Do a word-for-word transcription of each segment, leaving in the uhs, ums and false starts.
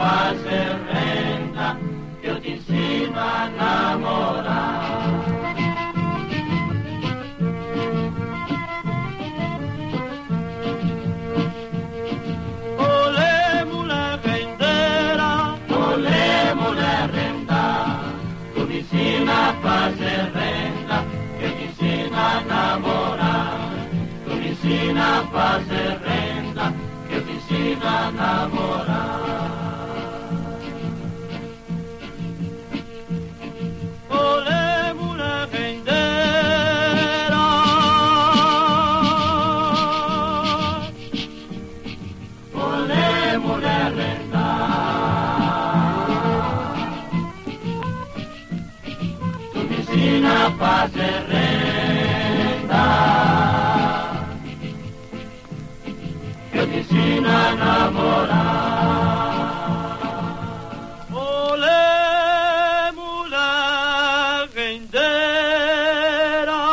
fase renta, eu te ensino a namorar. Olé, mulher rendeira, olé, mulher renta, tu me ensina a fazer renda, eu te ensino a namorar. Tu me ensina a fazer renda, eu te ensino a namorar. olé, mulher rendeira, Olé, mulher renda, tu me ensina a fazer renda, eu te ensino a namorar. olé, mulher rendeira,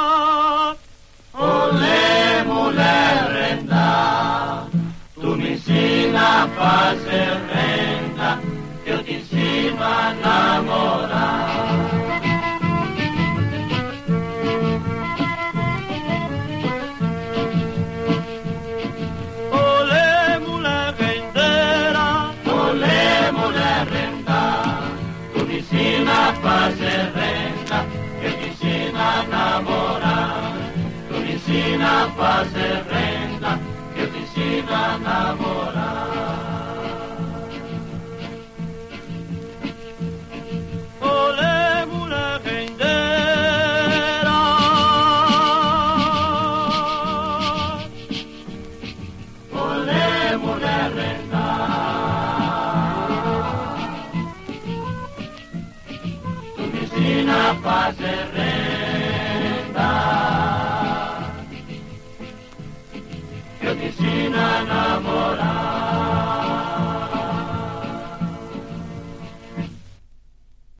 Olé, mulher renda, tu me ensina a fazer renda, eu te ensino a namorar. olé, mulher rendeira, Olé, mulher renda, tu me ensina a fazer renda, eu te ensino a namorar. Tu me ensina a fazer renda, eu te ensino a namorar. olé, mulher rendeira, Olé, mulher renda, tu me ensina a fazer renda, eu te ensino a namorar.